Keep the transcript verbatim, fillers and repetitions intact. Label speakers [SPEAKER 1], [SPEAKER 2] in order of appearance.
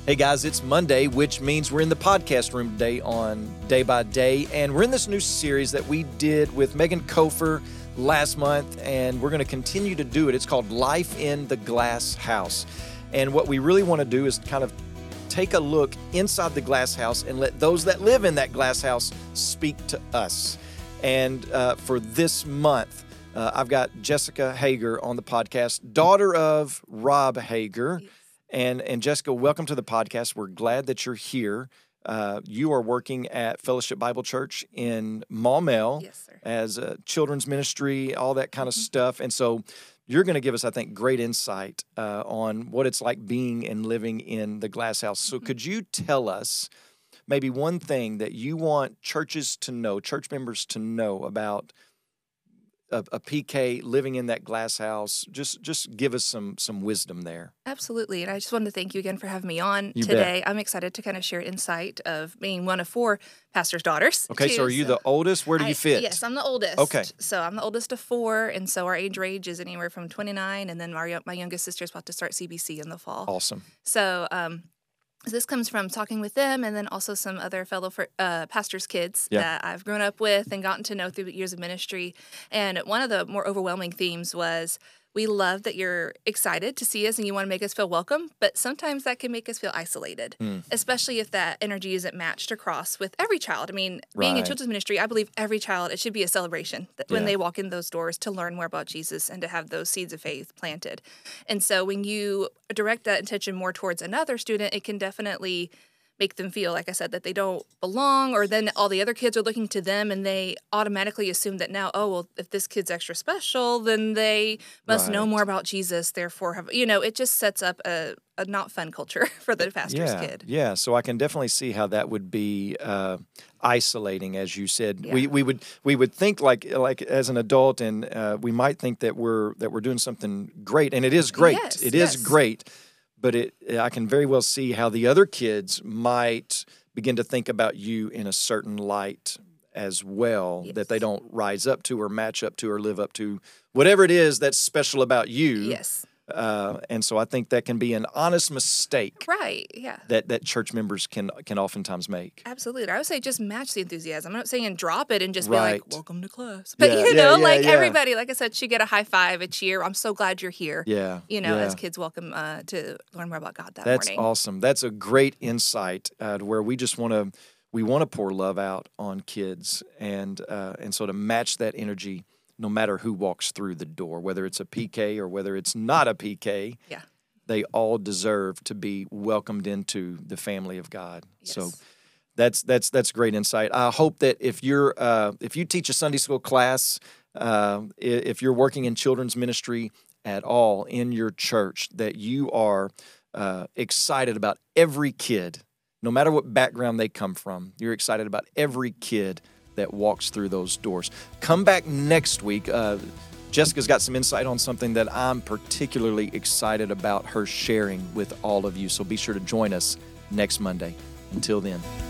[SPEAKER 1] Hey guys, it's Monday, which means we're in the podcast room today on Day by Day, and we're in this new series that we did with Megan Kofer last month, and we're going to continue to do it. It's called Life in the Glass House, and what we really want to do is kind of take a look inside the glass house and let those that live in that glass house speak to us. And uh, for this month, uh, I've got Jessica Hager on the podcast, daughter of Rob Hager. And and Jessica, welcome to the podcast. We're glad that you're here. Uh, you are working at Fellowship Bible Church in Maumelle
[SPEAKER 2] yes, sir.
[SPEAKER 1] as a children's ministry, all that kind of
[SPEAKER 2] Mm-hmm.
[SPEAKER 1] stuff. And so you're going to give us, I think, great insight uh, on what it's like being and living in the glass house. So
[SPEAKER 2] Mm-hmm.
[SPEAKER 1] could you tell us maybe one thing that you want churches to know, church members to know about a, a P K living in that glass house? Just just give us some some wisdom there.
[SPEAKER 2] Absolutely. And I just wanted to thank you again for having me on
[SPEAKER 1] You
[SPEAKER 2] today. I'm excited to kind of share insight of being one of four pastor's daughters.
[SPEAKER 1] Okay,
[SPEAKER 2] too,
[SPEAKER 1] so are you the oldest? Where do you
[SPEAKER 2] I-
[SPEAKER 1] fit?
[SPEAKER 2] Yes, I'm the oldest.
[SPEAKER 1] Okay.
[SPEAKER 2] So I'm the oldest of four, and so our age range is anywhere from twenty-nine, and then our, my youngest sister is about to start C B C in the fall.
[SPEAKER 1] Awesome.
[SPEAKER 2] So um, this comes from talking with them, and then also some other fellow for, uh, pastors' kids
[SPEAKER 1] Yeah.
[SPEAKER 2] that I've grown up with and gotten to know through the years of ministry. And one of the more overwhelming themes was, we love that you're excited to see us and you want to make us feel welcome, but sometimes that can make us feel isolated,
[SPEAKER 1] Mm.
[SPEAKER 2] especially if that energy isn't matched across with every child. I mean, being in
[SPEAKER 1] Right.
[SPEAKER 2] children's ministry, I believe every child, it should be a celebration that when
[SPEAKER 1] Yeah.
[SPEAKER 2] they walk in those doors to learn more about Jesus and to have those seeds of faith planted. And so when you direct that intention more towards another student, it can definitely make them feel, like I said, that they don't belong, or then all the other kids are looking to them and they automatically assume that now, oh, well, if this kid's extra special, then they must know
[SPEAKER 1] Right.
[SPEAKER 2] more about Jesus, therefore have, you know, it just sets up a, a not fun culture for the pastor's
[SPEAKER 1] Yeah,
[SPEAKER 2] kid.
[SPEAKER 1] yeah. So I can definitely see how that would be uh, isolating, as you said.
[SPEAKER 2] Yeah.
[SPEAKER 1] We we would we would think like like as an adult, and uh, we might think that we're that we're doing something great, and it is great.
[SPEAKER 2] Yes,
[SPEAKER 1] It is
[SPEAKER 2] yes.
[SPEAKER 1] great, but it I can very well see how the other kids might begin to think about you in a certain light as well, that they
[SPEAKER 2] Yes.
[SPEAKER 1] don't rise up to or match up to or live up to whatever it is that's special about you.
[SPEAKER 2] Yes.
[SPEAKER 1] Uh, and so I think that can be an honest mistake
[SPEAKER 2] Right. Yeah.
[SPEAKER 1] that, that church members can can oftentimes make.
[SPEAKER 2] Absolutely. I would say just match the enthusiasm. I'm not saying drop it and just
[SPEAKER 1] Right.
[SPEAKER 2] be like, welcome to class. But,
[SPEAKER 1] Yeah,
[SPEAKER 2] you
[SPEAKER 1] yeah,
[SPEAKER 2] know,
[SPEAKER 1] yeah,
[SPEAKER 2] like
[SPEAKER 1] yeah.
[SPEAKER 2] everybody, like I said, should get a high five, a cheer. I'm so glad you're here.
[SPEAKER 1] Yeah.
[SPEAKER 2] You know,
[SPEAKER 1] yeah.
[SPEAKER 2] as kids welcome uh, to learn more about God that
[SPEAKER 1] That's
[SPEAKER 2] morning.
[SPEAKER 1] awesome. That's a great insight uh, to where we just want to we want to pour love out on kids, and uh, and so to match that energy, no matter who walks through the door, whether it's a P K or whether it's not a P K,
[SPEAKER 2] Yeah.
[SPEAKER 1] they all deserve to be welcomed into the family of God. So
[SPEAKER 2] Yes.
[SPEAKER 1] that's that's that's great insight. I hope that if you're uh, if you teach a Sunday school class, uh, i- if you're working in children's ministry at all in your church, that you are uh, excited about every kid, no matter what background they come from. You're excited about every kid that walks through those doors. Come back next week. Uh, Jessica's got some insight on something that I'm particularly excited about her sharing with all of you. So be sure to join us next Monday. Until then.